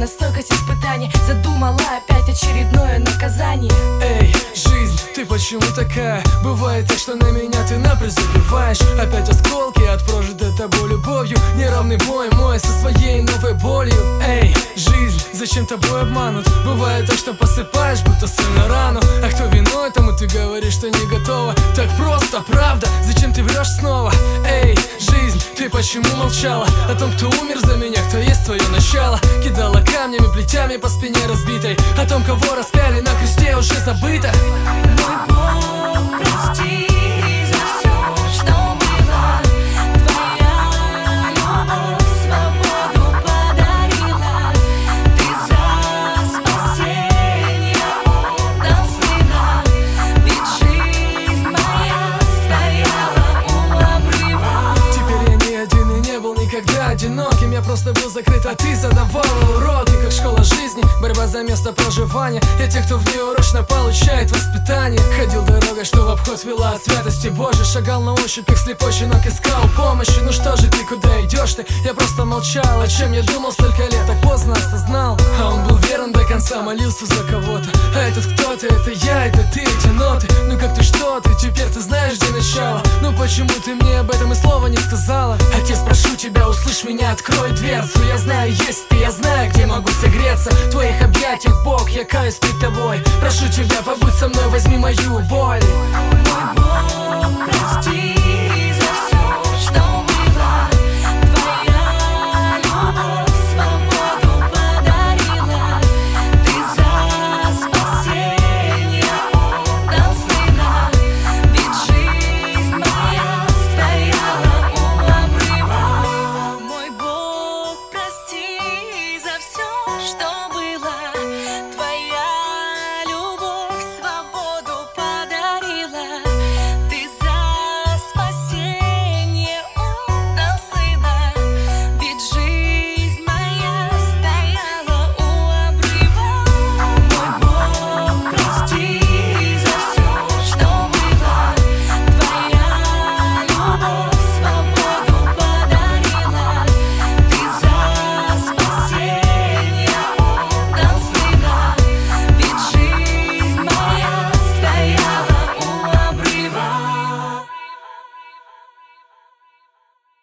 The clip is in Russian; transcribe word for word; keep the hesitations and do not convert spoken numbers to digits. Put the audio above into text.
на стойкость испытаний. Задумала опять очередное наказание. Эй, жизнь, ты почему такая? Бывает так, что на меня ты напрочь забиваешь. Опять осколки от прожитой тобой любовью. Неравный бой мой со своей новой болью. Эй, жизнь, зачем тобой обманут? Бывает так, что посыпаешь, будто соль на рану. А кто виной, тому ты говоришь, что не готова. Так просто, правда, зачем ты врешь снова? Эй, жизнь, ты почему молчала о том, кто умер за меня, кто есть твое начало? Кидала камнями, плетями по спине разбитой. О том, кого распяли на кресте, уже забыто. Мой Бог, прости за все, что было. Твоя любовь свободу подарила. Ты за спасение отдал сына. Ведь жизнь моя стояла у обрыва. Теперь я не один и не был никогда одиноким. Я просто был закрыт, а ты задавала уроки. Как школа жизни, борьба за место проживания. Я тех, кто в нее урочно получает воспитание. Ходил дорогой, что в обход вела от святости Божьей. Шагал на ощупь, как слепой щенок, искал помощи. Ну что же ты, куда идешь ты? Я просто молчал, о чем я думал столько лет, так поздно осознал. А он был верен до конца, молился за кого-то. А этот кто-то, это я, это ты, эти ноты. Ну как ты, что ты, теперь ты знаешь, где начало. Ну почему ты мне об этом и слова не сказала? Отец, прошу тебя, услышь меня, открой дверцу. Я знаю, есть ты, я знаю, где могу согреться. В твоих объятиях, Бог, я каюсь перед тобой. Прошу тебя, побудь со мной, возьми мою боль. Мой Бог,